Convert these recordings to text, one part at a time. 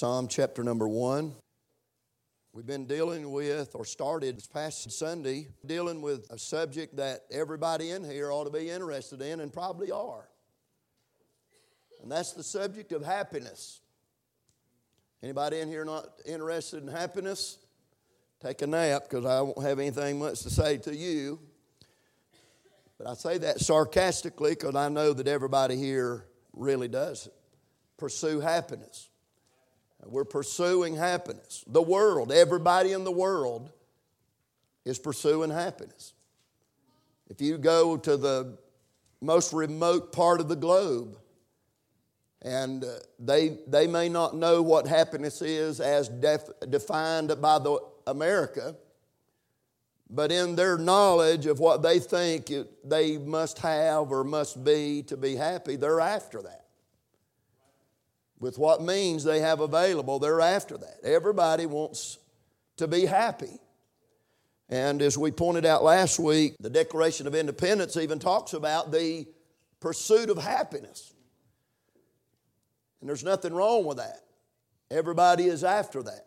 Psalm chapter number 1. We've been dealing with, or started this past Sunday, dealing with a subject that everybody in here ought to be interested in and probably are. And that's the subject of happiness. Anybody in here not interested in happiness? Take a nap, because I won't have anything much to say to you. But I say that sarcastically because I know that everybody here really does pursue happiness. We're pursuing happiness. The world, everybody in the world is pursuing happiness. If you go to the most remote part of the globe, and they may not know what happiness is as defined by the America, but in their knowledge of what they think they must have or must be to be happy, they're after that. With what means they have available, they're after that. Everybody wants to be happy. And as we pointed out last week, the Declaration of Independence even talks about the pursuit of happiness. And there's nothing wrong with that. Everybody is after that.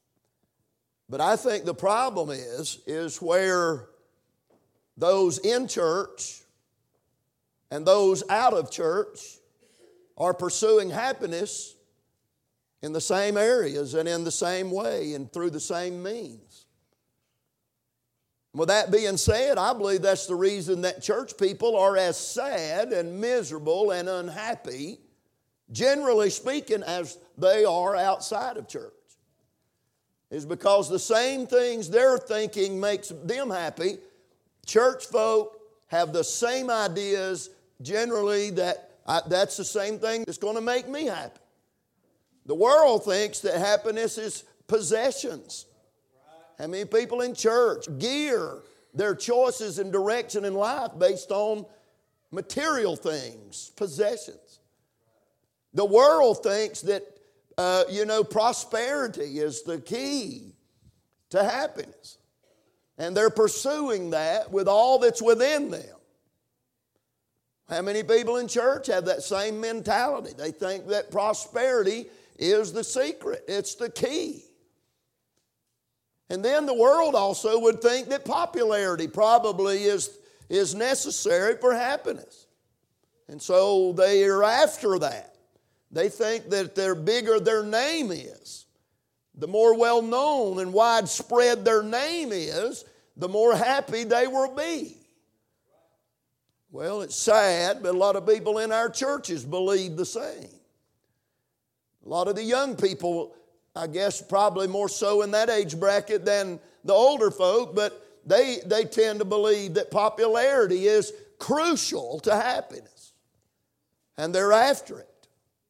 But I think the problem is where those in church and those out of church are pursuing happiness in the same areas and in the same way and through the same means. With that being said, I believe that's the reason that church people are as sad and miserable and unhappy, generally speaking, as they are outside of church. Is because the same things they're thinking makes them happy. Church folk have the same ideas generally that's the same thing that's going to make me happy. The world thinks that happiness is possessions. How many people in church gear their choices and direction in life based on material things, possessions? The world thinks that, prosperity is the key to happiness. And they're pursuing that with all that's within them. How many people in church have that same mentality? They think that prosperity is the secret. It's the key. And then the world also would think that popularity probably is necessary for happiness. And so they are after that. They think that the bigger their name is, the more well-known and widespread their name is, the more happy they will be. Well, it's sad, but a lot of people in our churches believe the same. A lot of the young people, I guess probably more so in that age bracket than the older folk, but they tend to believe that popularity is crucial to happiness. And they're after it.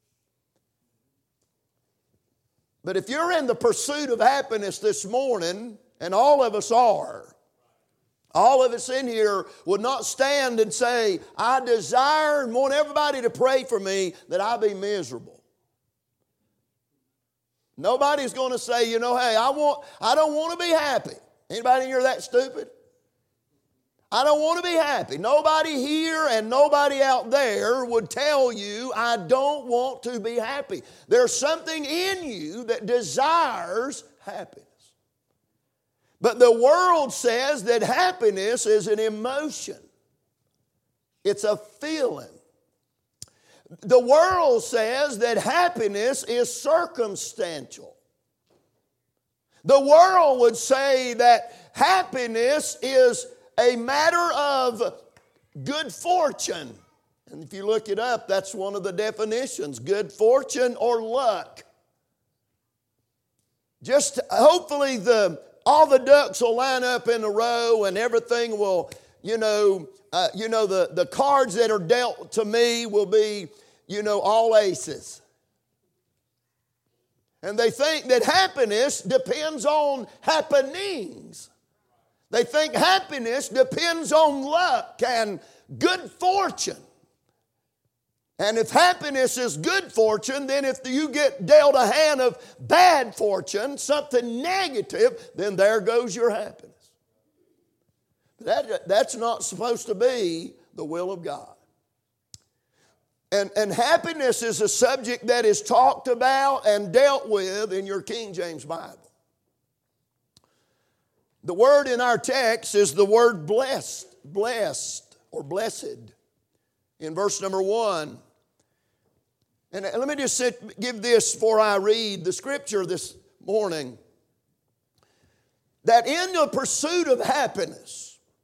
But if you're in the pursuit of happiness this morning, and all of us are, all of us in here would not stand and say, I desire and want everybody to pray for me that I be miserable. Nobody's going to say, hey, I don't want to be happy. Anybody in here that stupid? I don't want to be happy. Nobody here and nobody out there would tell you, I don't want to be happy. There's something in you that desires happiness. But the world says that happiness is an emotion. It's a feeling. The world says that happiness is circumstantial. The world would say that happiness is a matter of good fortune. And if you look it up, that's one of the definitions, good fortune or luck. Just hopefully all the ducks will line up in a row and everything will, the cards that are dealt to me will be, all aces. And they think that happiness depends on happenings. They think happiness depends on luck and good fortune. And if happiness is good fortune, then if you get dealt a hand of bad fortune, something negative, then there goes your happiness. That's not supposed to be the will of God. And happiness is a subject that is talked about and dealt with in your King James Bible. The word in our text is the word blessed or blessed in verse number 1. And let me just give this before I read the scripture this morning. That in the pursuit of happiness,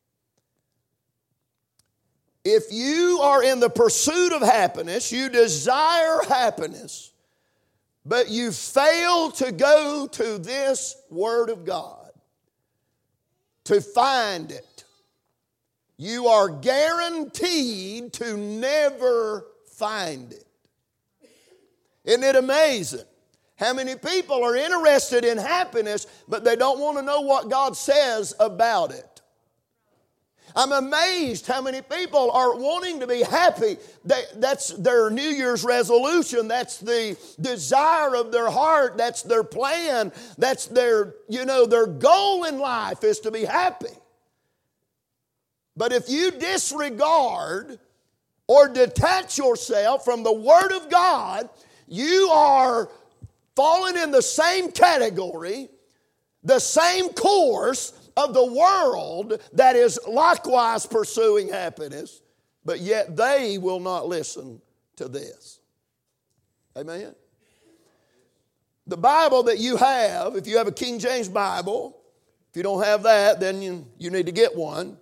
if you are in the pursuit of happiness, you desire happiness, but you fail to go to this Word of God to find it, you are guaranteed to never find it. Isn't it amazing how many people are interested in happiness, but they don't want to know what God says about it? I'm amazed how many people are wanting to be happy. That's their New Year's resolution. That's the desire of their heart. That's their plan. That's their goal in life is to be happy. But if you disregard or detach yourself from the Word of God, you are falling in the same category, the same course of the world that is likewise pursuing happiness, but yet they will not listen to this. Amen? The Bible that you have, if you have a King James Bible, if you don't have that, then you need to get one.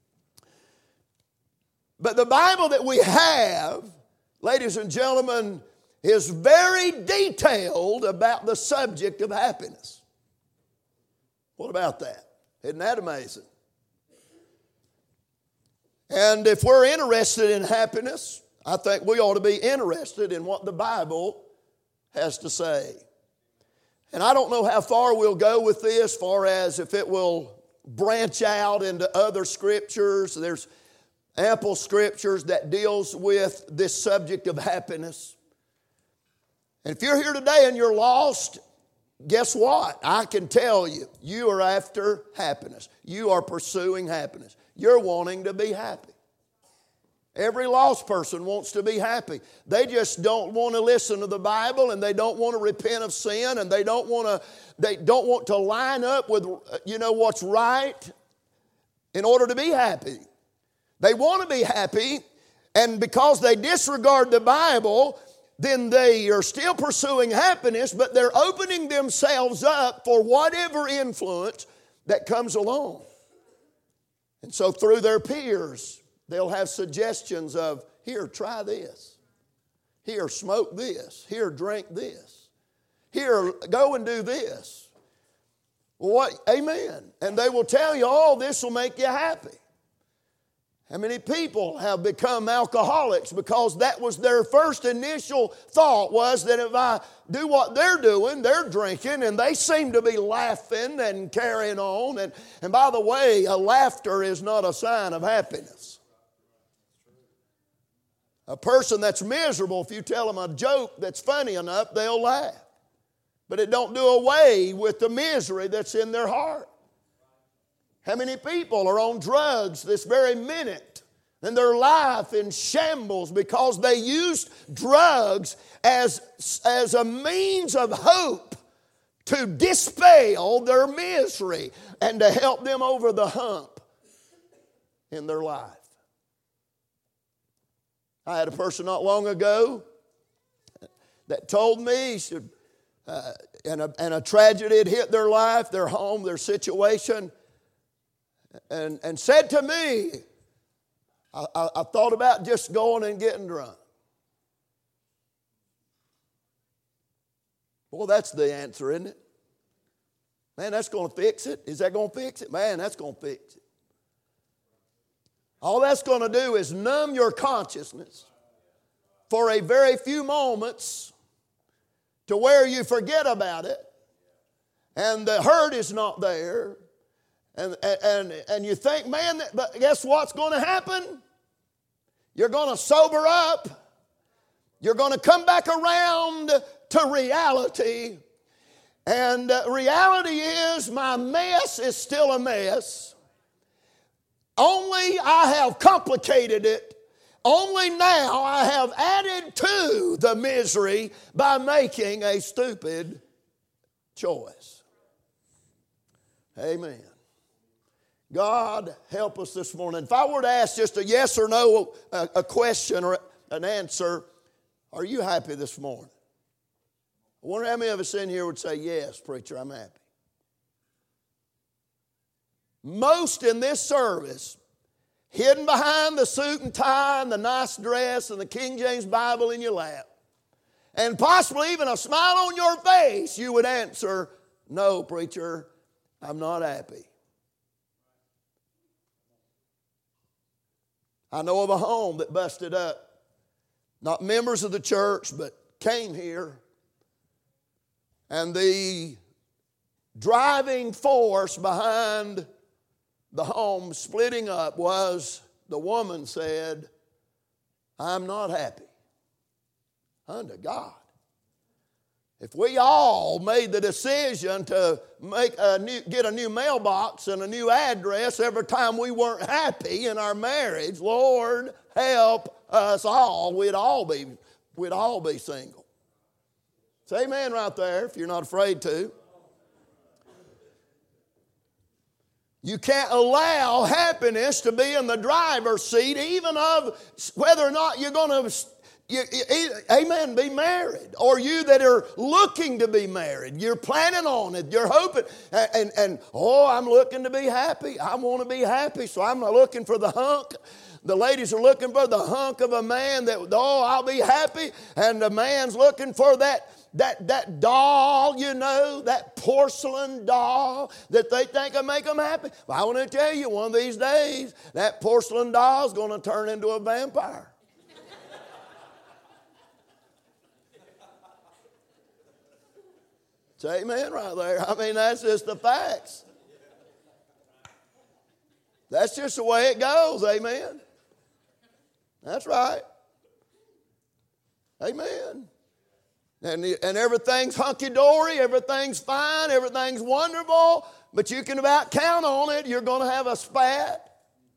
But the Bible that we have, ladies and gentlemen, is very detailed about the subject of happiness. What about that? Isn't that amazing? And if we're interested in happiness, I think we ought to be interested in what the Bible has to say. And I don't know how far we'll go with this, far as if it will branch out into other scriptures. There's ample scriptures that deals with this subject of happiness. And if you're here today and you're lost, guess what? I can tell you, you are after happiness. You are pursuing happiness. You're wanting to be happy. Every lost person wants to be happy. They just don't want to listen to the Bible, and they don't want to repent of sin, and they don't want to line up with what's right in order to be happy. They want to be happy, and because they disregard the Bible, then they are still pursuing happiness, but they're opening themselves up for whatever influence that comes along. And so through their peers, they'll have suggestions of, here, try this. Here, smoke this. Here, drink this. Here, go and do this. Well, amen. And they will tell you, oh, this will make you happy. How many people have become alcoholics because that was their first initial thought, was that if I do what they're doing, they're drinking, and they seem to be laughing and carrying on. And by the way, a laughter is not a sign of happiness. A person that's miserable, if you tell them a joke that's funny enough, they'll laugh. But it don't do away with the misery that's in their heart. How many people are on drugs this very minute and their life in shambles because they used drugs as a means of hope to dispel their misery and to help them over the hump in their life? I had a person not long ago that told me, and a tragedy had hit their life, their home, their situation, and said to me, I thought about just going and getting drunk. Well, that's the answer, isn't it? Man, that's going to fix it. Is that going to fix it? Man, that's going to fix it. All that's going to do is numb your consciousness for a very few moments to where you forget about it, and the hurt is not there. And you think, man, but guess what's going to happen? You're going to sober up. You're going to come back around to reality. And reality is my mess is still a mess. Only I have complicated it. only now I have added to the misery by making a stupid choice. Amen. God, help us this morning. If I were to ask just a yes or no, a question or an answer, are you happy this morning? I wonder how many of us in here would say, yes, preacher, I'm happy. Most in this service, hidden behind the suit and tie and the nice dress and the King James Bible in your lap, and possibly even a smile on your face, you would answer, no, preacher, I'm not happy. I know of a home that busted up, not members of the church, but came here, and the driving force behind the home splitting up was the woman said, I'm not happy. Unto God. If we all made the decision to get a new mailbox and a new address every time we weren't happy in our marriage, Lord, help us all. We'd all be single. Say amen right there if you're not afraid to. You can't allow happiness to be in the driver's seat, even of whether or not you're going to be married, or you that are looking to be married. You're planning on it. You're hoping. I'm looking to be happy. I want to be happy, so I'm not looking for the hunk. The ladies are looking for the hunk of a man that, I'll be happy. And the man's looking for that doll, that porcelain doll that they think will make them happy. Well, I want to tell you, one of these days, that porcelain doll is going to turn into a vampire. Say amen right there. I mean, that's just the facts. That's just the way it goes, amen. That's right. Amen. And everything's hunky-dory, everything's fine, everything's wonderful, but you can about count on it, you're going to have a spat.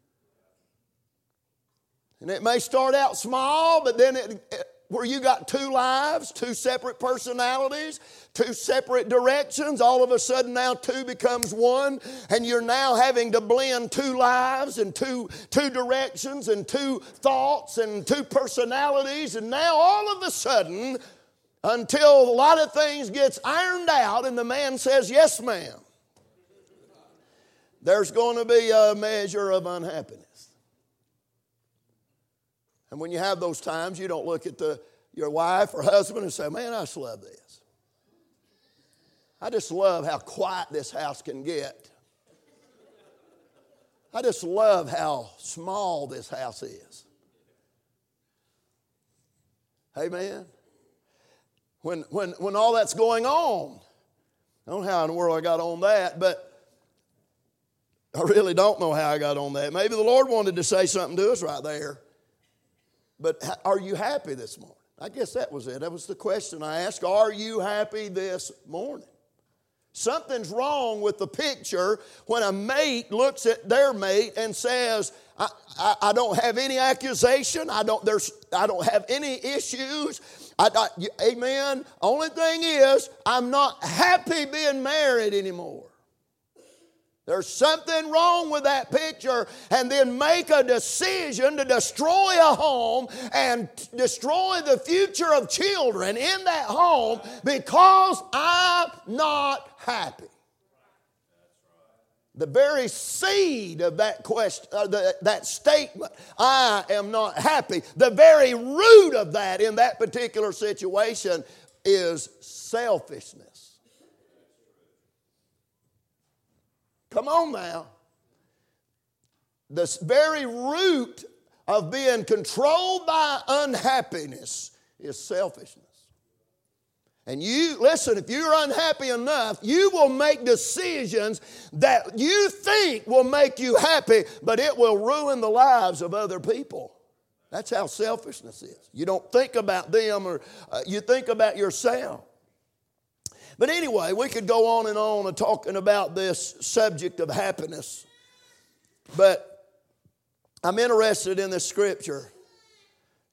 And it may start out small, but then where you got two lives, two separate personalities, two separate directions, all of a sudden now two becomes one, and you're now having to blend two lives and two directions and two thoughts and two personalities, and now all of a sudden, until a lot of things gets ironed out and the man says, yes, ma'am, there's going to be a measure of unhappiness. And when you have those times, you don't look at your wife or husband and say, man, I just love this. I just love how quiet this house can get. I just love how small this house is. Amen. When all that's going on, I don't know how in the world I got on that, but I really don't know how I got on that. Maybe the Lord wanted to say something to us right there. But are you happy this morning? I guess that was it. That was the question I asked. Are you happy this morning? Something's wrong with the picture when a mate looks at their mate and says, I don't have any accusation. I don't have any issues. Amen. Only thing is, I'm not happy being married anymore. There's something wrong with that picture, and then make a decision to destroy a home and destroy the future of children in that home because I'm not happy. The very seed of that question, that statement, I am not happy, the very root of that in that particular situation is selfishness. Come on now. The very root of being controlled by unhappiness is selfishness. And listen, if you're unhappy enough, you will make decisions that you think will make you happy, but it will ruin the lives of other people. That's how selfishness is. You don't think about them, or you think about yourself. But anyway, we could go on and talking about this subject of happiness. But I'm interested in this scripture.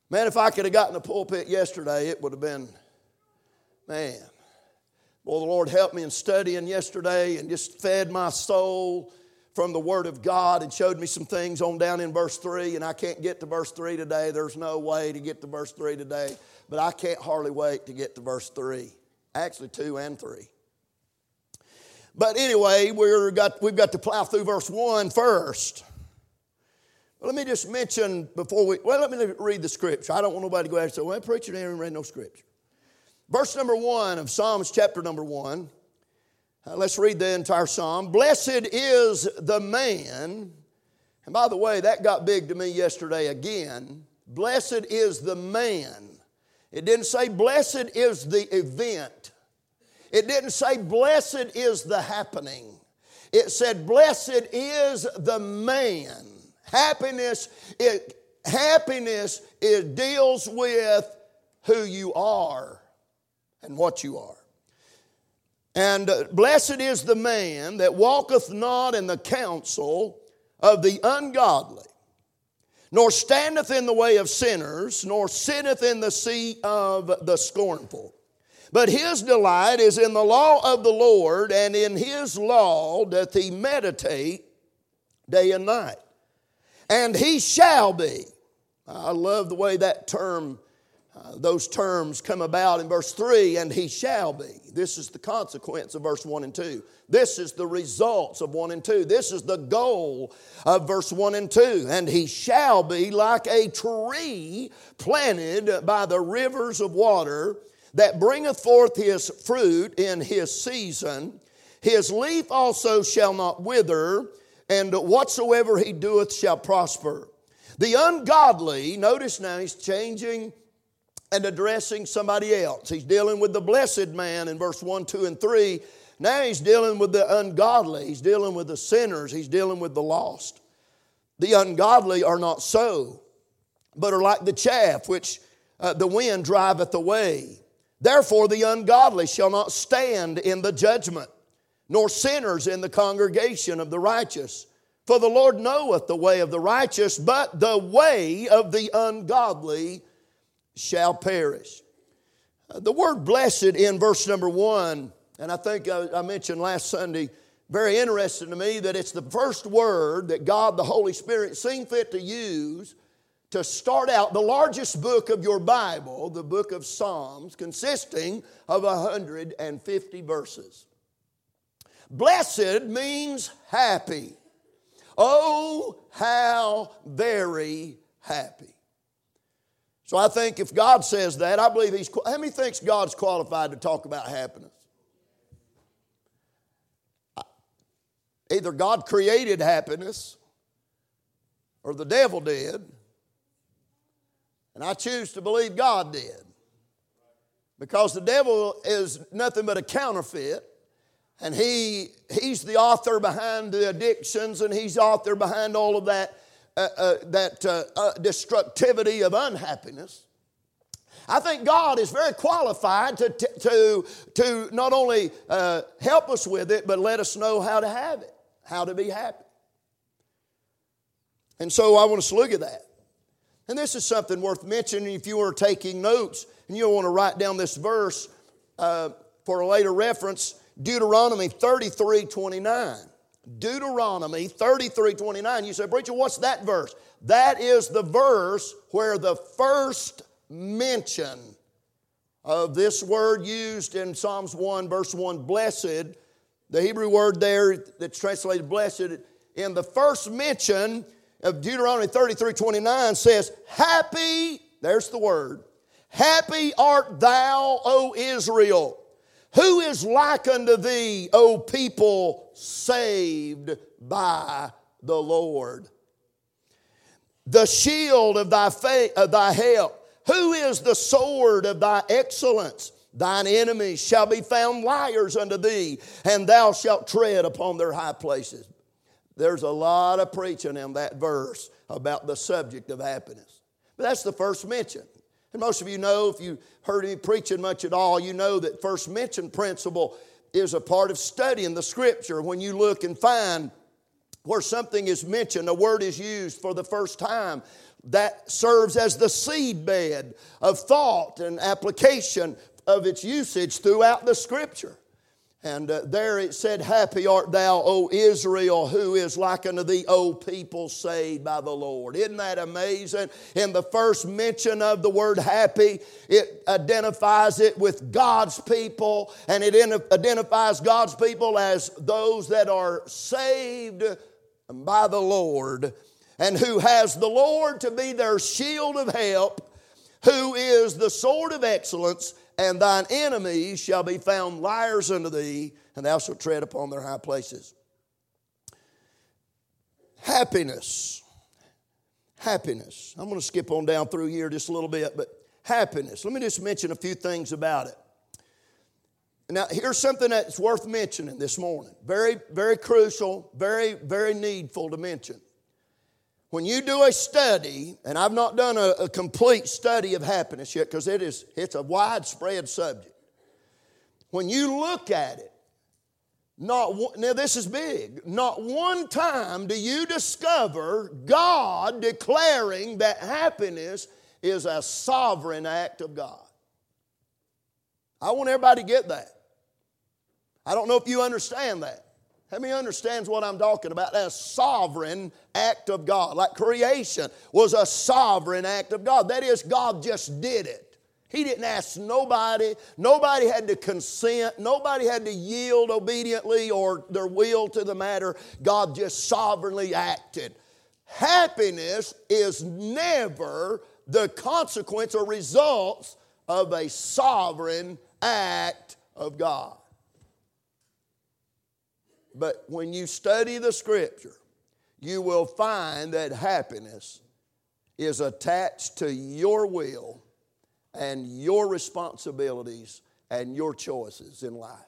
Man, if I could have gotten the pulpit yesterday, it would have been, man. Well, the Lord helped me in studying yesterday and just fed my soul from the Word of God and showed me some things on down in verse 3, and I can't get to verse 3 today. There's no way to get to verse 3 today, but I can't hardly wait to get to verse 3. Actually, 2 and 3. But anyway, we've got to plow through verse 1 first. Let me just mention let me read the scripture. I don't want nobody to go out and say, well, preacher didn't read no scripture. Verse number 1 of Psalms chapter number 1. Let's read the entire psalm. Blessed is the man, and by the way, that got big to me yesterday again. Blessed is the man. It didn't say blessed is the event. It didn't say blessed is the happening. It said blessed is the man. Happiness deals with who you are and what you are. And blessed is the man that walketh not in the counsel of the ungodly, nor standeth in the way of sinners, nor sitteth in the seat of the scornful. But his delight is in the law of the Lord, and in his law doth he meditate day and night. And he shall be. I love the way that term, those terms come about in verse 3, and he shall be. This is the consequence of verse 1 and 2. This is the results of 1 and 2. This is the goal of verse 1 and 2. And he shall be like a tree planted by the rivers of water, that bringeth forth his fruit in his season. His leaf also shall not wither, and whatsoever he doeth shall prosper. The ungodly, notice now he's changing and addressing somebody else. He's dealing with the blessed man in verse 1, 2, and 3. Now he's dealing with the ungodly. He's dealing with the sinners. He's dealing with the lost. The ungodly are not so, but are like the chaff which the wind driveth away. Therefore the ungodly shall not stand in the judgment, nor sinners in the congregation of the righteous. For the Lord knoweth the way of the righteous, but the way of the ungodly shall perish. The word blessed in verse number 1, and I think I mentioned last Sunday, very interesting to me that it's the first word that God the Holy Spirit seen fit to use to start out the largest book of your Bible, the book of Psalms, consisting of 150 verses. Blessed means happy. Oh, how very happy. So I think if God says that, I believe how many thinks God's qualified to talk about happiness? Either God created happiness or the devil did. And I choose to believe God did. Because the devil is nothing but a counterfeit. And he's the author behind the addictions, and he's the author behind all of that destructivity of unhappiness. I think God is very qualified to not only help us with it, but let us know how to have it, how to be happy. And so I want us to look at that. And this is something worth mentioning if you are taking notes and you want to write down this verse for a later reference. Deuteronomy 33:29. Deuteronomy 33:29. You say, preacher, what's that verse? That is the verse where the first mention of this word used in Psalms 1, verse 1, blessed, the Hebrew word there that's translated blessed, in the first mention of Deuteronomy 33:29 says, happy, there's the word, happy art thou, O Israel. Who is like unto thee, O people saved by the Lord? The shield of thy help. Who is the sword of thy excellence? Thine enemies shall be found liars unto thee, and thou shalt tread upon their high places. There's a lot of preaching in that verse about the subject of happiness. But that's the first mention. And most of you know, if you heard me preaching much at all, you know that first mention principle is a part of studying the Scripture. When you look and find where something is mentioned, a word is used for the first time, that serves as the seedbed of thought and application of its usage throughout the Scripture. And there it said, happy art thou, O Israel, who is like unto thee, O people saved by the Lord. Isn't that amazing? In the first mention of the word happy, it identifies it with God's people, and it identifies God's people as those that are saved by the Lord, and who has the Lord to be their shield of help, who is the sword of excellence, and thine enemies shall be found liars unto thee, and thou shalt tread upon their high places. Happiness. Happiness. I'm going to skip on down through here just a little bit, but happiness. Let me just mention a few things about it. Now, here's something that's worth mentioning this morning. Very, very crucial, very, very needful to mention. When you do a study, and I've not done a complete study of happiness yet because it's a widespread subject. When you look at it, now this is big, not one time do you discover God declaring that happiness is a sovereign act of God. I want everybody to get that. I don't know if you understand that. How many understands what I'm talking about? A sovereign act of God. Like creation was a sovereign act of God. That is, God just did it. He didn't ask nobody. Nobody had to consent. Nobody had to yield obediently or their will to the matter. God just sovereignly acted. Happiness is never the consequence or results of a sovereign act of God. But when you study the Scripture, you will find that happiness is attached to your will and your responsibilities and your choices in life.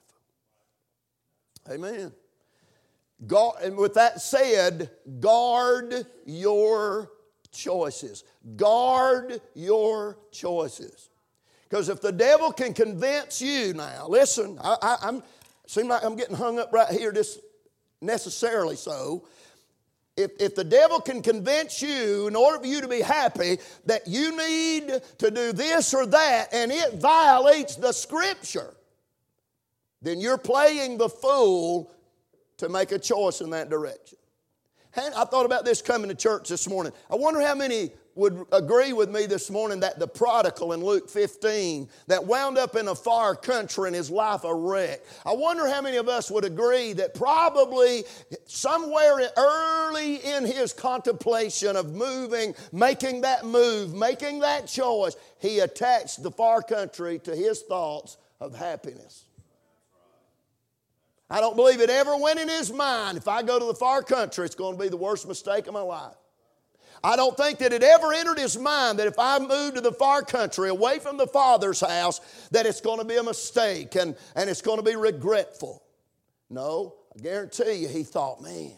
Amen. God, and with that said, guard your choices. Guard your choices. Because if the devil can convince you now, listen, seems like I'm getting hung up right here, just necessarily so. If the devil can convince you, in order for you to be happy, that you need to do this or that, and it violates the Scripture, then you're playing the fool to make a choice in that direction. And I thought about this coming to church this morning. I wonder how many would agree with me this morning that the prodigal in Luke 15 that wound up in a far country and his life a wreck. I wonder how many of us would agree that probably somewhere early in his contemplation of making that move, making that choice, he attached the far country to his thoughts of happiness. I don't believe it ever went in his mind, if I go to the far country, it's going to be the worst mistake of my life. I don't think that it ever entered his mind that if I move to the far country, away from the Father's house, that it's going to be a mistake and it's going to be regretful. No, I guarantee you he thought, man,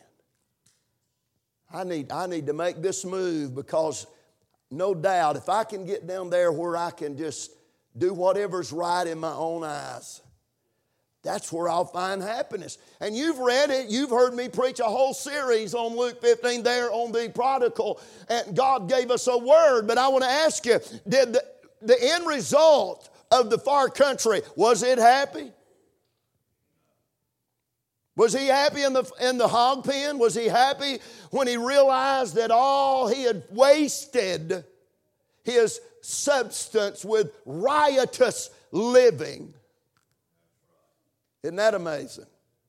I need to make this move because no doubt if I can get down there where I can just do whatever's right in my own eyes, that's where I'll find happiness. And you've read it. You've heard me preach a whole series on Luke 15 there on the prodigal. And God gave us a word. But I want to ask you, did the end result of the far country, was it happy? Was he happy in the hog pen? Was he happy when he realized that all he had wasted his substance with riotous living? Isn't that amazing?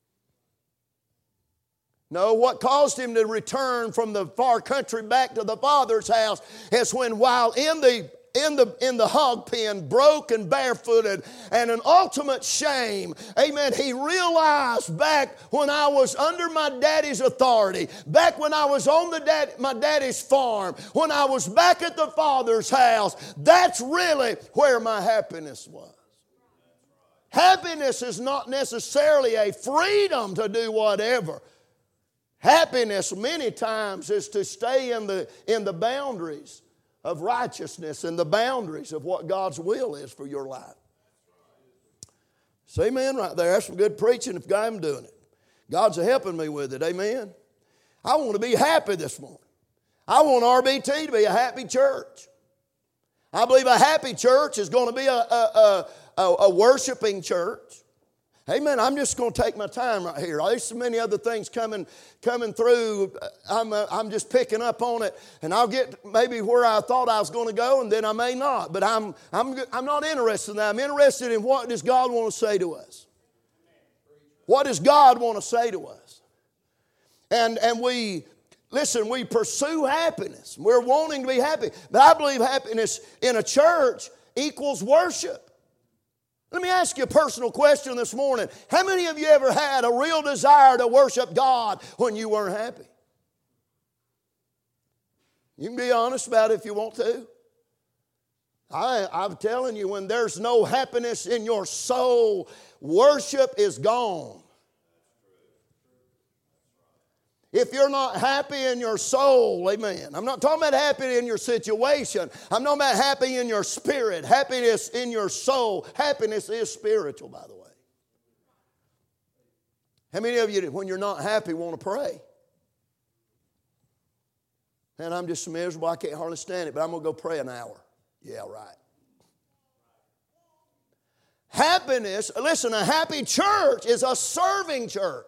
No, what caused him to return from the far country back to the Father's house is when while in the hog pen, broke and barefooted, and an ultimate shame, amen, he realized back when I was under my daddy's authority, back when I was on my daddy's farm, when I was back at the Father's house, that's really where my happiness was. Happiness is not necessarily a freedom to do whatever. Happiness many times is to stay in the boundaries of righteousness and the boundaries of what God's will is for your life. Say amen right there. That's some good preaching if I'm doing it. God's helping me with it. Amen. I want to be happy this morning. I want RBT to be a happy church. I believe a happy church is going to be a worshiping church. Amen. I'm just going to take my time right here. There's so many other things coming through. I'm just picking up on it, and I'll get maybe where I thought I was going to go, and then I may not. But I'm not interested in that. I'm interested in what does God want to say to us. What does God want to say to us? And we pursue happiness. We're wanting to be happy. But I believe happiness in a church equals worship. Let me ask you a personal question this morning. How many of you ever had a real desire to worship God when you weren't happy? You can be honest about it if you want to. I'm telling you, when there's no happiness in your soul, worship is gone. If you're not happy in your soul, amen. I'm not talking about happy in your situation. I'm talking about happy in your spirit, happiness in your soul. Happiness is spiritual, by the way. How many of you, when you're not happy, want to pray? And I'm just miserable, I can't hardly stand it, but I'm going to go pray an hour. Yeah, right. Happiness, listen, a happy church is a serving church.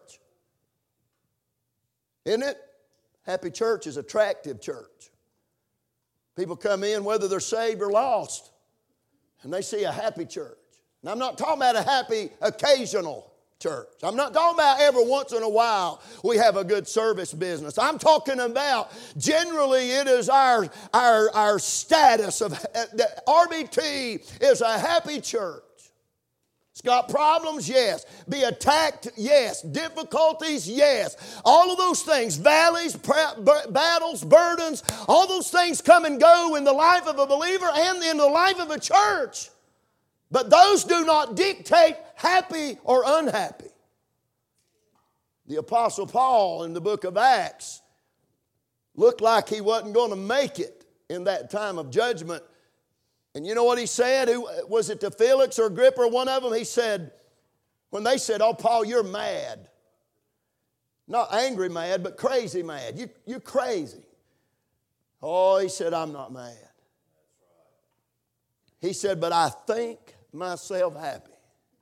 Isn't it? Happy church is attractive church. People come in whether they're saved or lost, and they see a happy church. Now, I'm not talking about a happy occasional church. I'm not talking about every once in a while we have a good service business. I'm talking about generally it is our status of RBT is a happy church. It's got problems, yes. Be attacked, yes. Difficulties, yes. All of those things, valleys, battles, burdens, all those things come and go in the life of a believer and in the life of a church. But those do not dictate happy or unhappy. The Apostle Paul in the book of Acts looked like he wasn't going to make it in that time of judgment. And you know what he said? Was it to Felix or Agrippa or one of them? He said, when they said, "Oh, Paul, you're mad." Not angry mad, but crazy mad. You're crazy. Oh, he said, "I'm not mad." He said, "But I think myself happy."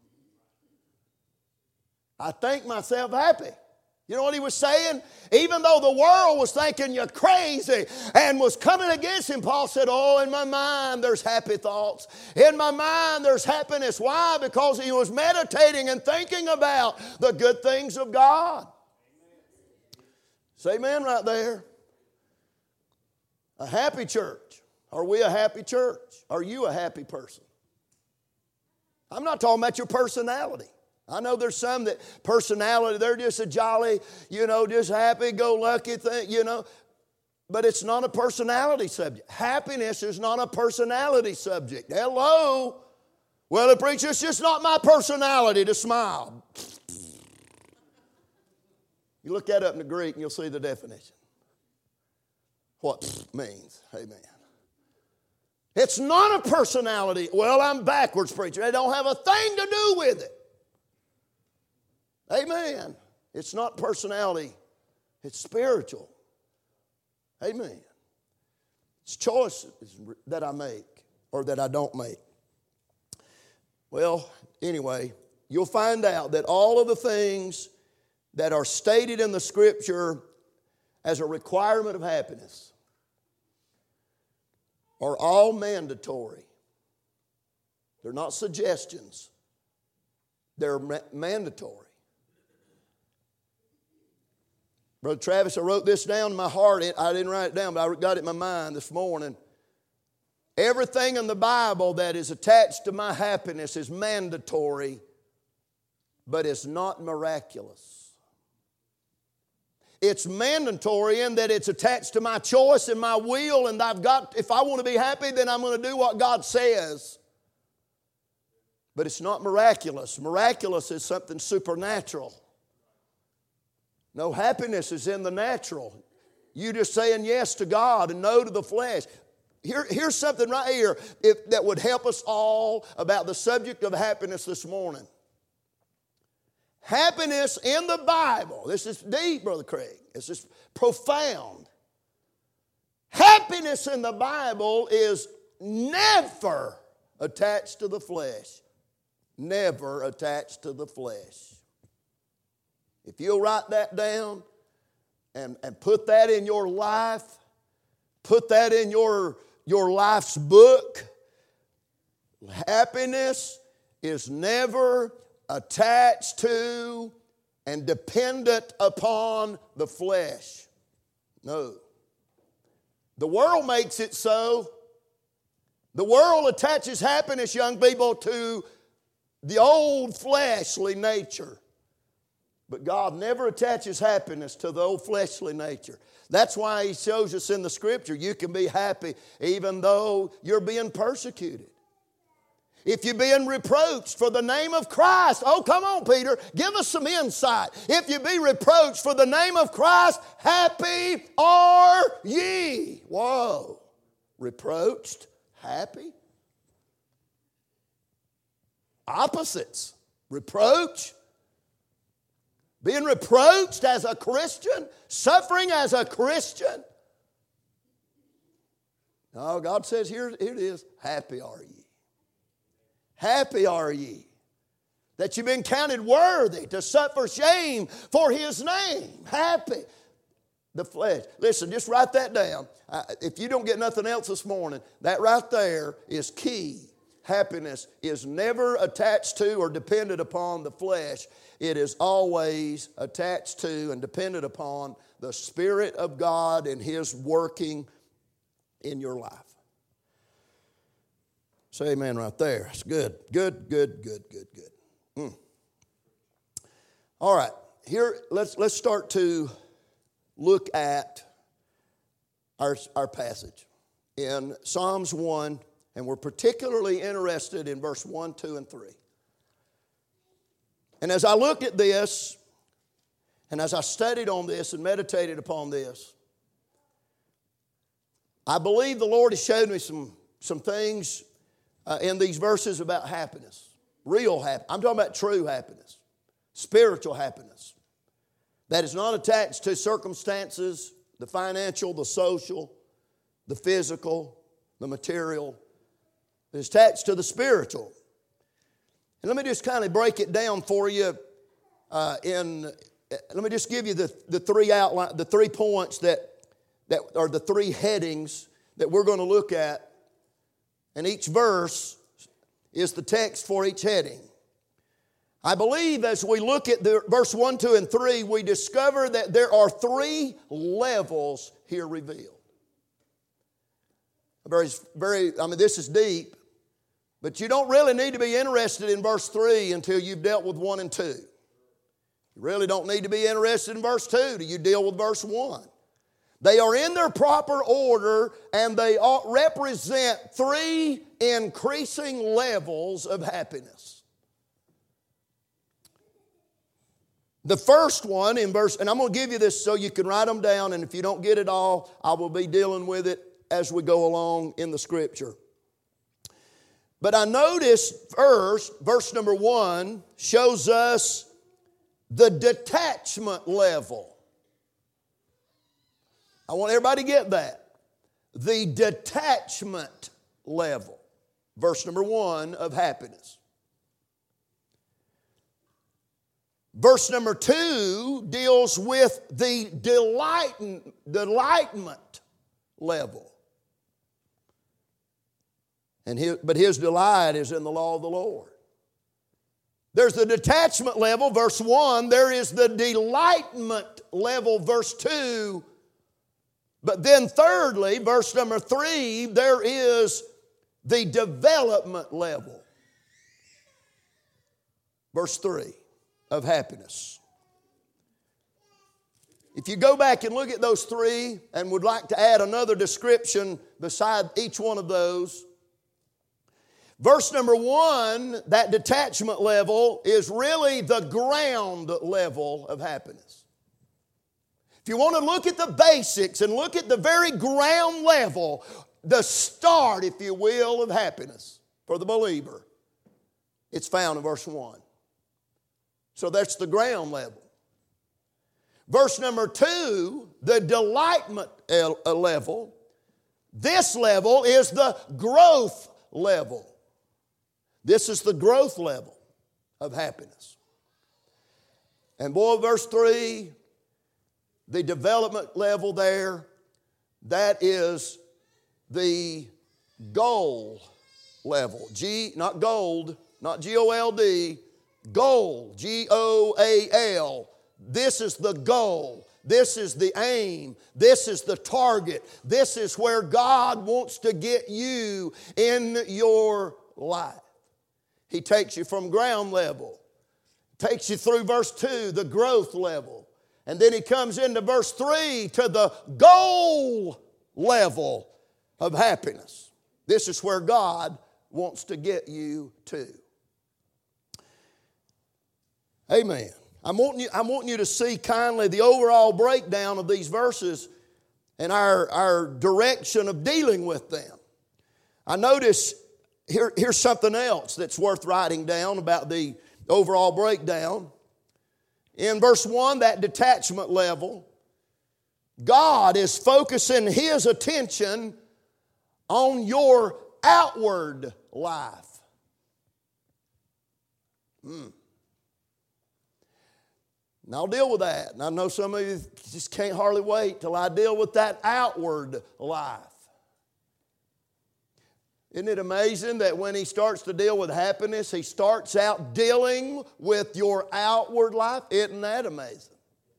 I think myself happy. You know what he was saying? Even though the world was thinking you're crazy and was coming against him, Paul said, "Oh, in my mind there's happy thoughts. In my mind there's happiness." Why? Because he was meditating and thinking about the good things of God. Say amen right there. A happy church. Are we a happy church? Are you a happy person? I'm not talking about your personality. I know there's some that personality, they're just a jolly, just happy-go-lucky thing, But it's not a personality subject. Happiness is not a personality subject. Hello? Well, the preacher, it's just not my personality to smile. You look that up in the Greek and you'll see the definition. What means. Amen. It's not a personality. Well, I'm backwards, preacher. They don't have a thing to do with it. Amen. It's not personality. It's spiritual. Amen. It's choices that I make or that I don't make. Well, anyway, you'll find out that all of the things that are stated in the Scripture as a requirement of happiness are all mandatory. They're not suggestions. They're mandatory. Brother Travis, I wrote this down in my heart. I didn't write it down, but I got it in my mind this morning. Everything in the Bible that is attached to my happiness is mandatory, but it's not miraculous. It's mandatory in that it's attached to my choice and my will, and if I want to be happy, then I'm going to do what God says. But it's not miraculous. Miraculous is something supernatural. No, happiness is in the natural. You just saying yes to God and no to the flesh. Here's something right here that would help us all about the subject of happiness this morning. Happiness in the Bible, this is deep, Brother Craig. This is profound. Happiness in the Bible is never attached to the flesh. Never attached to the flesh. If you'll write that down and put that in your life, put that in your life's book, happiness is never attached to and dependent upon the flesh. No. The world makes it so. The world attaches happiness, young people, to the old fleshly nature. But God never attaches happiness to the old fleshly nature. That's why He shows us in the Scripture you can be happy even though you're being persecuted. If you're being reproached for the name of Christ, oh, come on, Peter, give us some insight. If you be reproached for the name of Christ, happy are ye. Whoa. Reproached, happy. Opposites. Reproach. Being reproached as a Christian, suffering as a Christian. No, God says, here it is, happy are ye. Happy are ye that you've been counted worthy to suffer shame for His name. Happy. The flesh. Listen, just write that down. If you don't get nothing else this morning, that right there is key. Happiness is never attached to or dependent upon the flesh. It is always attached to and dependent upon the Spirit of God and His working in your life. Say amen right there. It's good. Good. All right. Here, let's start to look at our passage in Psalms 1, and we're particularly interested in verse 1, 2, and 3. And as I looked at this, and as I studied on this and meditated upon this, I believe the Lord has showed me some things in these verses about happiness. Real happiness. I'm talking about true happiness. Spiritual happiness. That is not attached to circumstances, the financial, the social, the physical, the material. It's attached to the spiritual. And let me just kind of break it down for you. Let me just give you the 3 points that are the 3 headings that we're going to look at. And each verse is the text for each heading. I believe as we look at the verse 1, 2, and 3, we discover that there are 3 levels here revealed. This is deep, but you don't really need to be interested in verse 3 until you've dealt with 1 and 2. You really don't need to be interested in verse 2 till you deal with verse 1. They are in their proper order, and they represent 3 increasing levels of happiness. The first one in verse, and I'm going to give you this so you can write them down, and if you don't get it all, I will be dealing with it as we go along in the Scripture. But I notice first, verse number 1 shows us the detachment level. I want everybody to get that. The detachment level. Verse number 1 of happiness. Verse number 2 deals with the delightment level. But his delight is in the law of the Lord. There's the detachment level, verse 1. There is the delightment level, verse 2. But then thirdly, verse number 3, there is the development level. Verse 3 of happiness. If you go back and look at those 3 and would like to add another description beside each one of those, verse number 1, that detachment level is really the ground level of happiness. If you want to look at the basics and look at the very ground level, the start, if you will, of happiness for the believer, it's found in verse 1. So that's the ground level. Verse number 2, the delightment level, This level is the growth level. This is the growth level of happiness. And boy, verse 3, the development level there, that is the goal level. Not gold, not G-O-L-D, goal, G-O-A-L. This is the goal. This is the aim. This is the target. This is where God wants to get you in your life. He takes you from ground level, takes you through verse 2, the growth level. And then he comes into verse 3 to the goal level of happiness. This is where God wants to get you to. Amen. I'm wanting you to see kindly the overall breakdown of these verses and our direction of dealing with them. I notice here's something else that's worth writing down about the overall breakdown. In verse 1, that detachment level, God is focusing His attention on your outward life. And I'll deal with that. And I know some of you just can't hardly wait till I deal with that outward life. Isn't it amazing that when he starts to deal with happiness, he starts out dealing with your outward life? Isn't that amazing?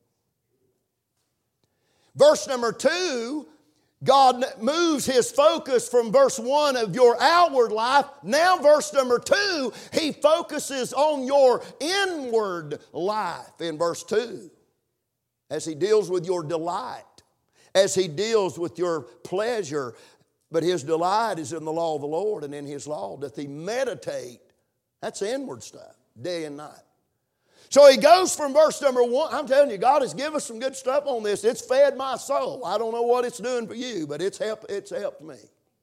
Verse number 2, God moves His focus from verse 1 of your outward life. Now verse number 2, He focuses on your inward life in verse 2. As He deals with your delight, as He deals with your pleasure. But His delight is in the law of the Lord, and in His law doth He meditate. That's inward stuff, day and night. So he goes from verse number 1. I'm telling you, God has given us some good stuff on this. It's fed my soul. I don't know what it's doing for you, but it's helped me.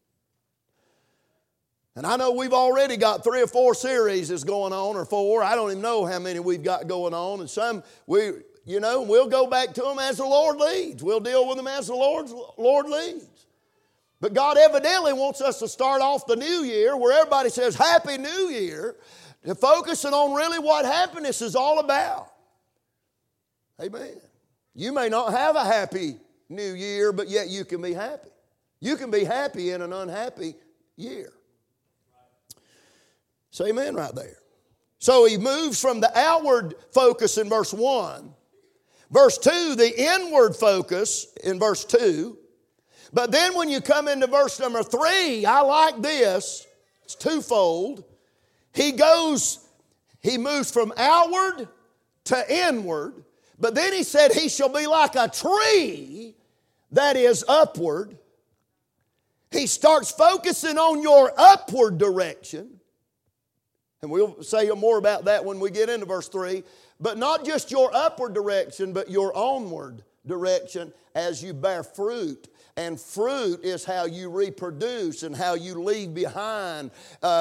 And I know we've already got 3 or 4 series that's going on, or 4. I don't even know how many we've got going on. And some, we'll go back to them as the Lord leads. We'll deal with them as the Lord leads. But God evidently wants us to start off the new year where everybody says, Happy New Year, to focusing on really what happiness is all about. Amen. You may not have a happy new year, but yet you can be happy. You can be happy in an unhappy year. Say amen right there. So he moves from the outward focus in verse 1. Verse 2, the inward focus in verse 2. But then when you come into verse number 3, I like this. It's twofold. He moves from outward to inward. But then he said, he shall be like a tree that is upward. He starts focusing on your upward direction. And we'll say more about that when we get into verse 3. But not just your upward direction, but your onward direction as you bear fruit. And fruit is how you reproduce and how you leave behind,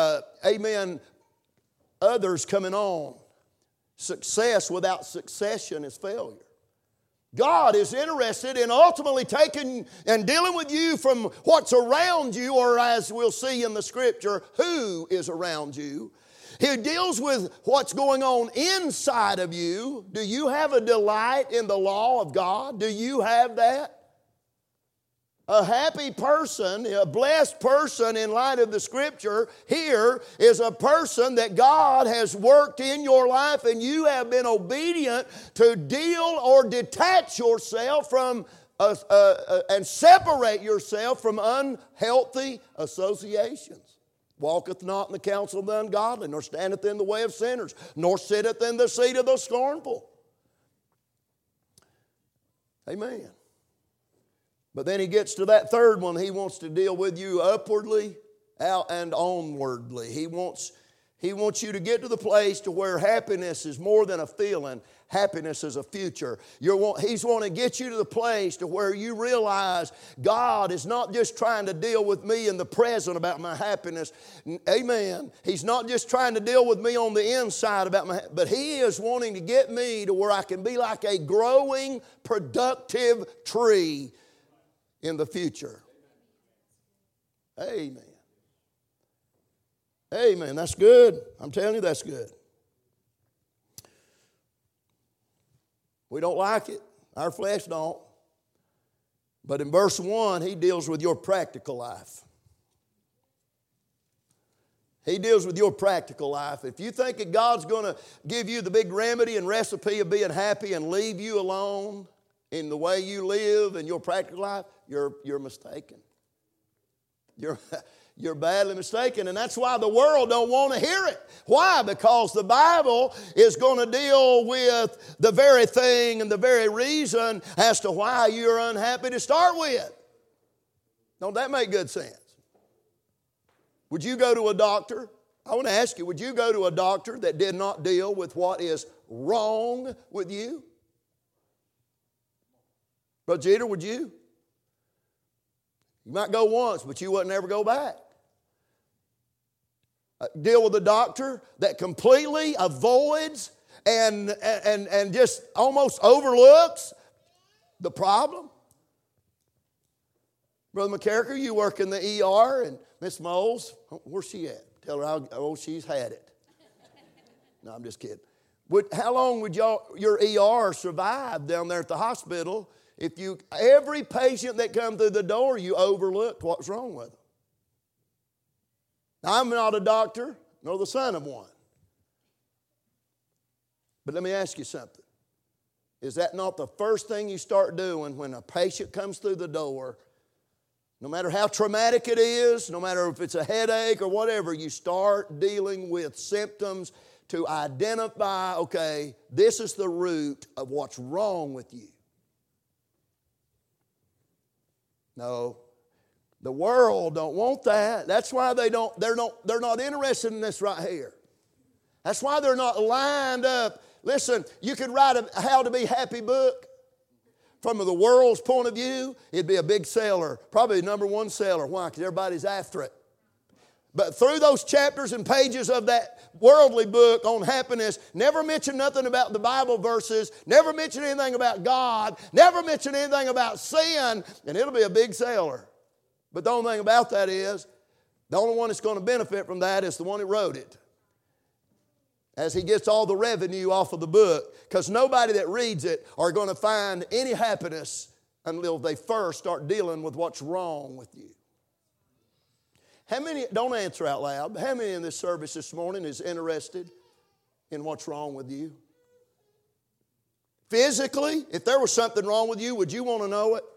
others coming on. Success without succession is failure. God is interested in ultimately taking and dealing with you from what's around you, or as we'll see in the Scripture, who is around you. He deals with what's going on inside of you. Do you have a delight in the law of God? Do you have that? A happy person, a blessed person in light of the Scripture here is a person that God has worked in your life and you have been obedient to deal or detach yourself from and separate yourself from unhealthy associations. Walketh not in the counsel of the ungodly, nor standeth in the way of sinners, nor sitteth in the seat of the scornful. Amen. But then he gets to that third one. He wants to deal with you upwardly out and onwardly. He wants you to get to the place to where happiness is more than a feeling. Happiness is a future. He's wanting to get you to the place to where you realize God is not just trying to deal with me in the present about my happiness. Amen. He's not just trying to deal with me on the inside about but He is wanting to get me to where I can be like a growing, productive tree in the future. Amen. Amen. That's good. I'm telling you, that's good. We don't like it. Our flesh don't. But in verse 1, he deals with your practical life. He deals with your practical life. If you think that God's going to give you the big remedy and recipe of being happy and leave you alone in the way you live in your practical life, you're mistaken. You're badly mistaken, and that's why the world don't want to hear it. Why? Because the Bible is going to deal with the very thing and the very reason as to why you're unhappy to start with. Don't that make good sense? Would you go to a doctor? I want to ask you, would you go to a doctor that did not deal with what is wrong with you? Brother Jeter, would you? You might go once, but you wouldn't ever go back. Deal with a doctor that completely avoids and just almost overlooks the problem. Brother McCarricker, you work in the ER, and Miss Moles, where's she at? Tell her how she's had it. No, I'm just kidding. How long would your ER survive down there at the hospital if every patient that come through the door, you overlooked what's wrong with them? Now, I'm not a doctor, nor the son of one. But let me ask you something. Is that not the first thing you start doing when a patient comes through the door? No matter how traumatic it is, no matter if it's a headache or whatever, you start dealing with symptoms to identify, okay, this is the root of what's wrong with you. No. The world don't want that. That's why they're not interested in this right here. That's why they're not lined up. Listen, you could write a How to Be Happy book. From the world's point of view, it'd be a big seller, probably the #1 seller. Why? Because everybody's after it. But through those chapters and pages of that worldly book on happiness, never mention nothing about the Bible verses, never mention anything about God, never mention anything about sin, and it'll be a big seller. But the only thing about that is, the only one that's going to benefit from that is the one who wrote it, as he gets all the revenue off of the book, because nobody that reads it are going to find any happiness until they first start dealing with what's wrong with you. How many, don't answer out loud, but how many in this service this morning is interested in what's wrong with you? Physically, if there was something wrong with you, would you want to know it?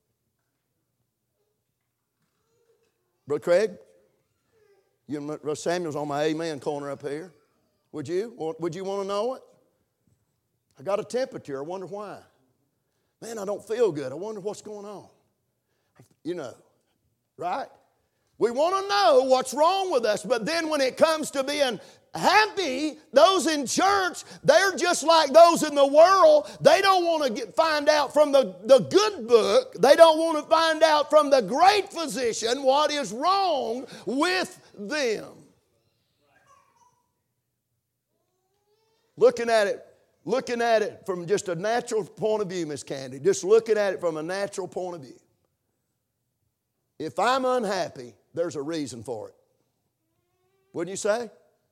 Brother Craig, you and Brother Samuel's on my amen corner up here. Would you want to know it? I got a temperature. I wonder why. Man, I don't feel good. I wonder what's going on. You know, right? We want to know what's wrong with us. But then when it comes to being happy, those in church, they're just like those in the world. They don't want to find out from the good book. They don't want to find out from the great physician what is wrong with them. Looking at it from just a natural point of view, Miss Candy. Just looking at it from a natural point of view. If I'm unhappy, there's a reason for it. Wouldn't you say?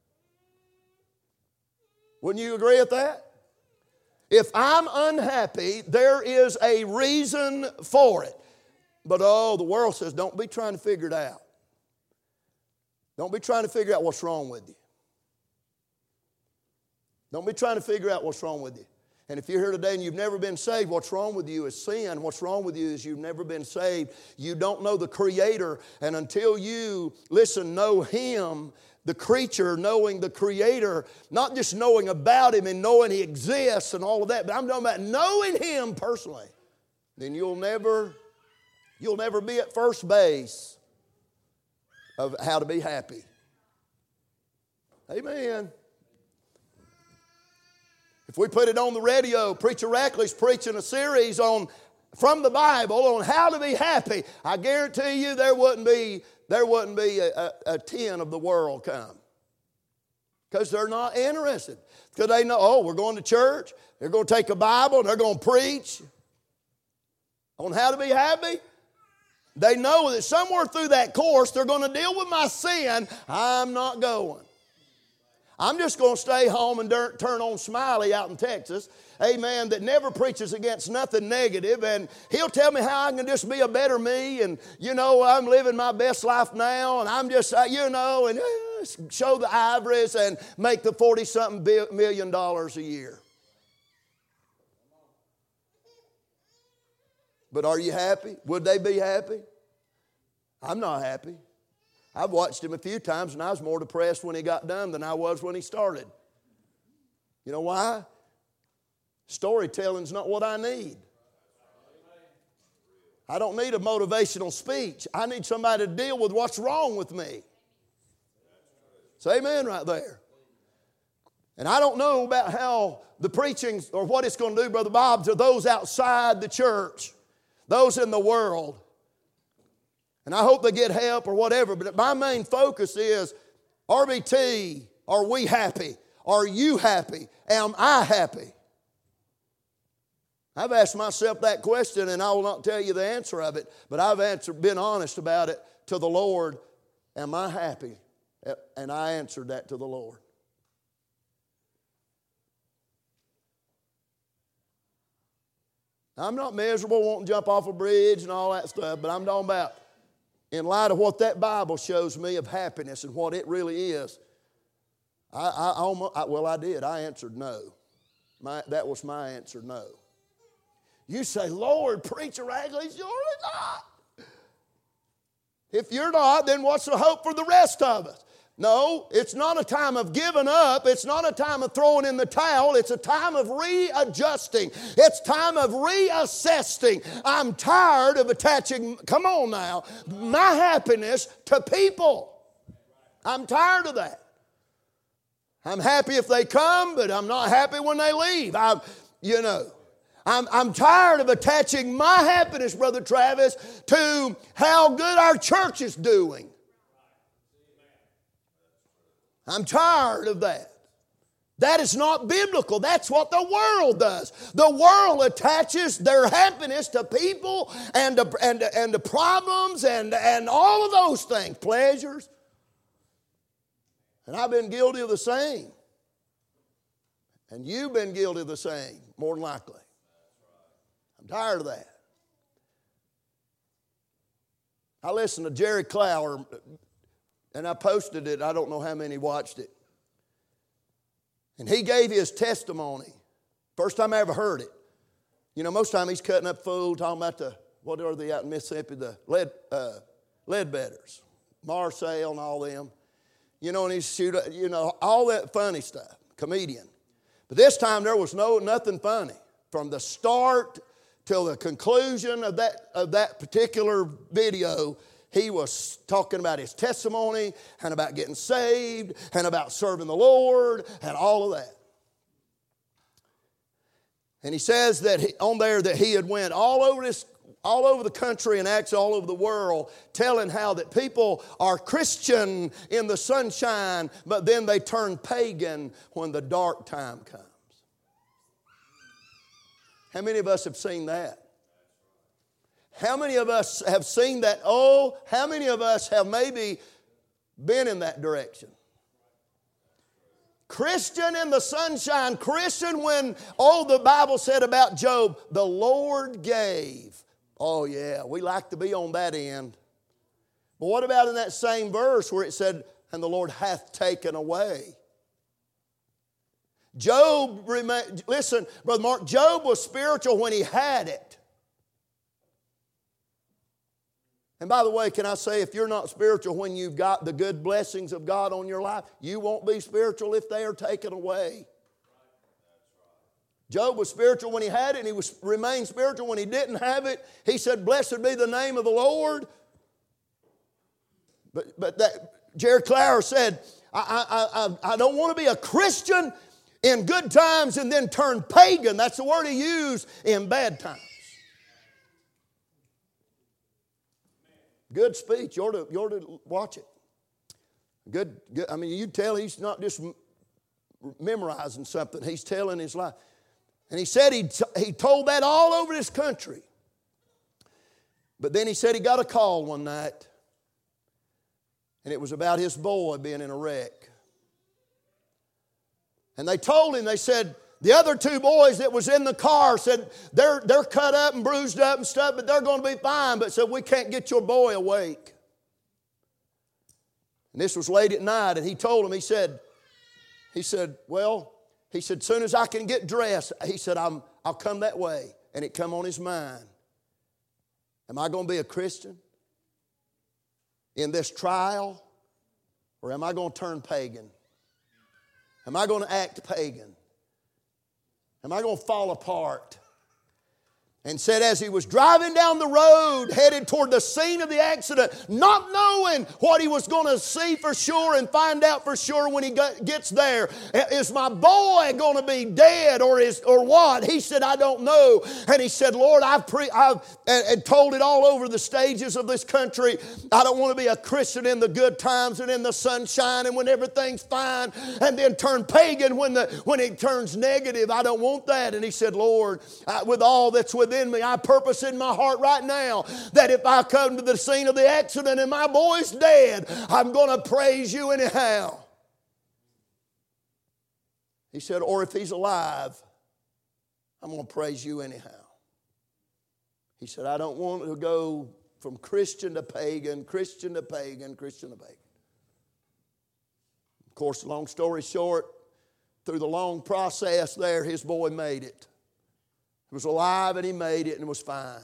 Wouldn't you agree with that? If I'm unhappy, there is a reason for it. But the world says, don't be trying to figure it out. Don't be trying to figure out what's wrong with you. Don't be trying to figure out what's wrong with you. And if you're here today and you've never been saved, what's wrong with you is sin. What's wrong with you is you've never been saved. You don't know the Creator. And until you, know Him, the creature, knowing the Creator, not just knowing about Him and knowing He exists and all of that, but I'm talking about knowing Him personally, then you'll never be at first base of how to be happy. Amen. If we put it on the radio, Preacher Rackley's preaching a series from the Bible on how to be happy, I guarantee you there wouldn't be a 10 of the world come. Because they're not interested. Because they know, we're going to church, they're going to take a Bible, and they're going to preach on how to be happy. They know that somewhere through that course they're going to deal with my sin. I'm not going. I'm just going to stay home and turn on Smiley out in Texas, amen, that never preaches against nothing negative, and he'll tell me how I can just be a better me, and, I'm living my best life now, and I'm just, and show the ivories and make the 40-something million dollars a year. But are you happy? Would they be happy? I'm not happy. I've watched him a few times, and I was more depressed when he got done than I was when he started. You know why? Storytelling's not what I need. I don't need a motivational speech. I need somebody to deal with what's wrong with me. Say amen right there. And I don't know about how the preaching or what it's going to do, Brother Bob, to those outside the church, those in the world. And I hope they get help or whatever, but my main focus is, RBT, are we happy? Are you happy? Am I happy? I've asked myself that question, and I will not tell you the answer of it, but I've been honest about it to the Lord. Am I happy? And I answered that to the Lord. I'm not miserable, wanting to jump off a bridge and all that stuff, but I'm talking about in light of what that Bible shows me of happiness and what it really is. I did. I answered no. That was my answer, no. You say, Lord, Preacher Ragley's yours not. If you're not, then what's the hope for the rest of us? No, it's not a time of giving up. It's not a time of throwing in the towel. It's a time of readjusting. It's time of reassessing. I'm tired of attaching, come on now, my happiness to people. I'm tired of that. I'm happy if they come, but I'm not happy when they leave. I'm tired of attaching my happiness, Brother Travis, to how good our church is doing. I'm tired of that. That is not biblical. That's what the world does. The world attaches their happiness to people and to problems and all of those things, pleasures. And I've been guilty of the same. And you've been guilty of the same, more than likely. I'm tired of that. I listened to Jerry Clower, and I posted it. I don't know how many watched it. And he gave his testimony. First time I ever heard it. Most of the time he's cutting up food, talking about what are they out in Mississippi? The Leadbetters, Marseille and all them. And he's all that funny stuff, comedian. But this time there was nothing funny. From the start till the conclusion of that particular video, he was talking about his testimony and about getting saved and about serving the Lord and all of that. And he says that he had went all over the country and actually all over the world telling how that people are Christian in the sunshine, but then they turn pagan when the dark time comes. How many of us have seen that? How many of us have seen that? Oh, how many of us have maybe been in that direction? Christian in the sunshine, Christian when, the Bible said about Job, the Lord gave. Oh yeah, we like to be on that end. But what about in that same verse where it said, and the Lord hath taken away? Listen, Brother Mark, Job was spiritual when he had it. And by the way, can I say, if you're not spiritual when you've got the good blessings of God on your life, you won't be spiritual if they are taken away. Job was spiritual when he had it, and he remained spiritual when he didn't have it. He said, blessed be the name of the Lord. But Jerry Clower said, I don't want to be a Christian in good times and then turn pagan. That's the word he used, in bad times. Good speech. You ought to watch it. Good. I mean, you tell he's not just memorizing something. He's telling his life. And he said he told that all over this country. But then he said he got a call one night, and it was about his boy being in a wreck. And they told him, they said, the other two boys that was in the car said, they're cut up and bruised up and stuff, but they're going to be fine. But said, we can't get your boy awake. And this was late at night, and he told him, he said, soon as I can get dressed, he said, I'll come that way. And it come on his mind. Am I going to be a Christian in this trial? Or am I going to turn pagan? Am I going to act pagan? Am I going to fall apart? And said as he was driving down the road, headed toward the scene of the accident, not knowing what he was going to see for sure and find out for sure when he gets there. Is my boy going to be dead or what? He said, I don't know. And he said, Lord, I've told it all over the stages of this country. I don't want to be a Christian in the good times and in the sunshine and when everything's fine, and then turn pagan when it turns negative. I don't want that. And he said, Lord, with all that's within me, I purpose in my heart right now that if I come to the scene of the accident and my boy's dead, I'm going to praise you anyhow. He said, or if he's alive, I'm going to praise you anyhow. He said, I don't want to go from Christian to pagan, Christian to pagan, Christian to pagan. Of course, long story short, through the long process there, his boy made it. He was alive and he made it and was fine.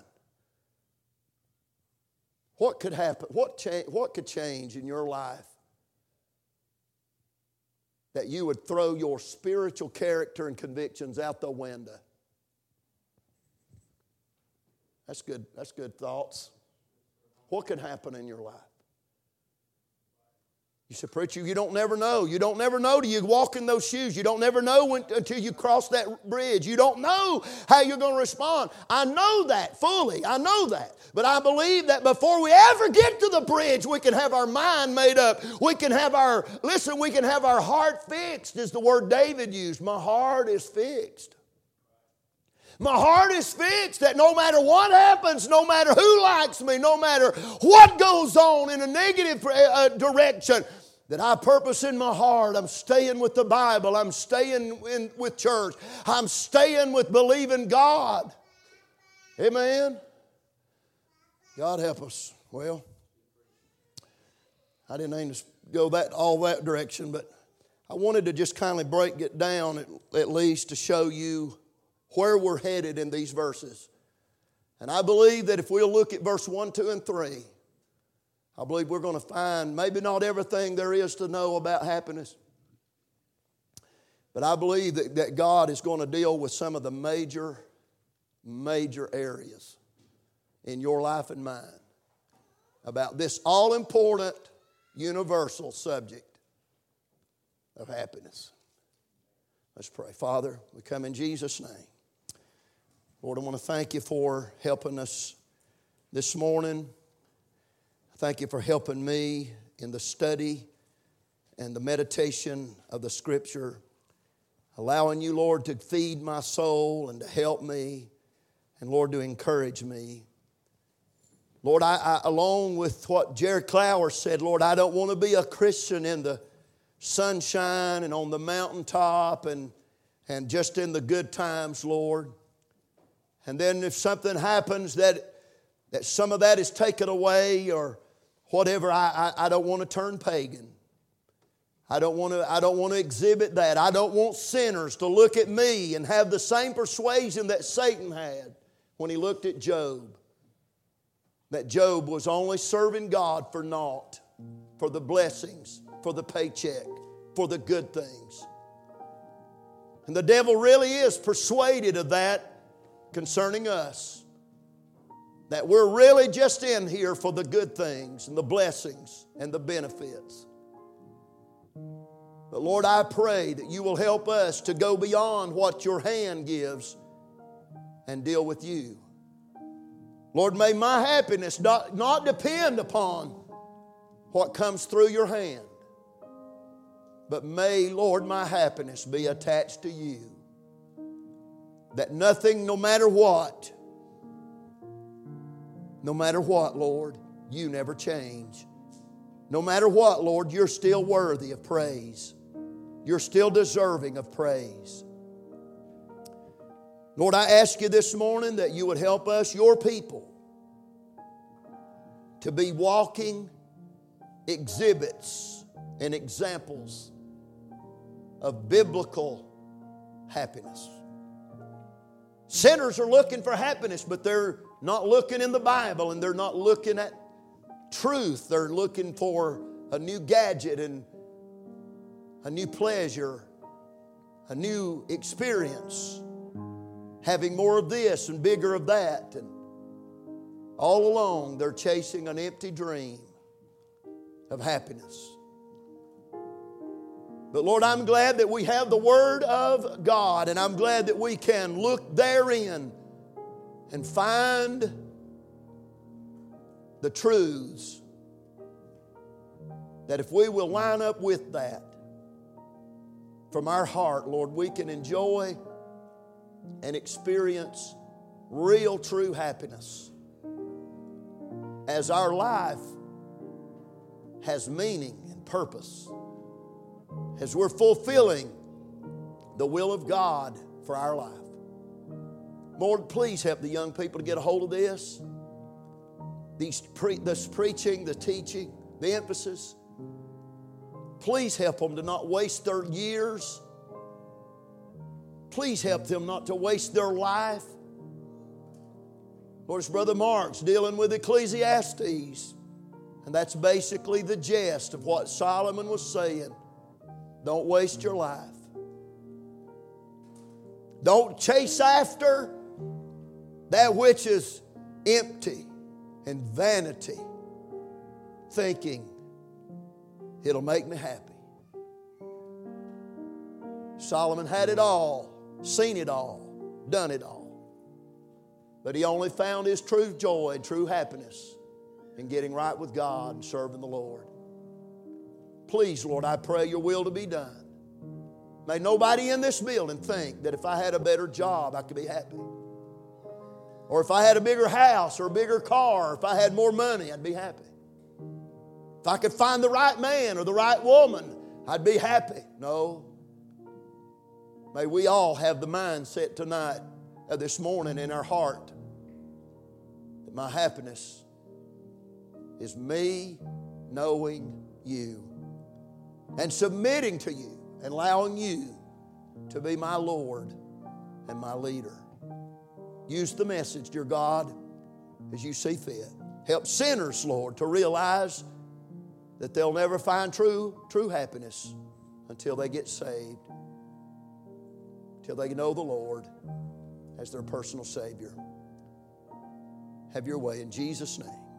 What could happen? What could change in your life that you would throw your spiritual character and convictions out the window? That's good. That's good thoughts. What could happen in your life? You say, preacher, you don't never know. You don't never know till you walk in those shoes. You don't never know until you cross that bridge. You don't know how you're going to respond. I know that fully. I know that. But I believe that before we ever get to the bridge, we can have our mind made up. We can have our heart fixed, is the word David used. My heart is fixed. My heart is fixed that no matter what happens, no matter who likes me, no matter what goes on in a negative direction, that I purpose in my heart, I'm staying with the Bible, I'm staying with church, I'm staying with believing God. Amen? God help us. Well, I didn't aim to go all that direction, but I wanted to just kindly break it down at least to show you where we're headed in these verses. And I believe that if we'll look at verse 1, 2, and 3, I believe we're going to find maybe not everything there is to know about happiness, but I believe that God is going to deal with some of the major areas in your life and mine about this all-important, universal subject of happiness. Let's pray. Father, we come in Jesus' name. Lord, I want to thank you for helping us this morning. Thank you for helping me in the study and the meditation of the Scripture. Allowing you, Lord, to feed my soul and to help me. And, Lord, to encourage me. Lord, I along with what Jerry Clower said, Lord, I don't want to be a Christian in the sunshine and on the mountaintop and just in the good times, Lord. And then if something happens that some of that is taken away or whatever, I don't want to turn pagan. I don't want to exhibit that. I don't want sinners to look at me and have the same persuasion that Satan had when he looked at Job. That Job was only serving God for naught, for the blessings, for the paycheck, for the good things. And the devil really is persuaded of that concerning us. That we're really just in here for the good things and the blessings and the benefits. But Lord, I pray that you will help us to go beyond what your hand gives and deal with you. Lord, may my happiness not depend upon what comes through your hand. But may, Lord, my happiness be attached to you. That nothing, no matter what, No matter what, Lord, you never change. No matter what, Lord, you're still worthy of praise. You're still deserving of praise. Lord, I ask you this morning that you would help us, your people, to be walking exhibits and examples of biblical happiness. Sinners are looking for happiness, but they're not looking in the Bible, and they're not looking at truth. They're looking for a new gadget and a new pleasure, a new experience, having more of this and bigger of that. And all along, they're chasing an empty dream of happiness. But Lord, I'm glad that we have the Word of God, and I'm glad that we can look therein and find the truths that if we will line up with that from our heart, Lord, we can enjoy and experience real, true happiness as our life has meaning and purpose, as we're fulfilling the will of God for our life. Lord, please help the young people to get a hold of this. This preaching, the teaching, the emphasis. Please help them to not waste their years. Please help them not to waste their life. Lord, it's Brother Mark's dealing with Ecclesiastes. And that's basically the gist of what Solomon was saying. Don't waste your life. Don't chase after that which is empty and vanity, thinking it'll make me happy. Solomon had it all, seen it all, done it all. But he only found his true joy and true happiness in getting right with God and serving the Lord. Please, Lord, I pray your will to be done. May nobody in this building think that if I had a better job, I could be happy. Or if I had a bigger house or a bigger car, or if I had more money, I'd be happy. If I could find the right man or the right woman, I'd be happy. No. May we all have the mindset tonight, this morning in our heart, that my happiness is me knowing you and submitting to you and allowing you to be my Lord and my leader. Use the message, dear God, as you see fit. Help sinners, Lord, to realize that they'll never find true happiness until they get saved, till they know the Lord as their personal Savior. Have your way in Jesus' name.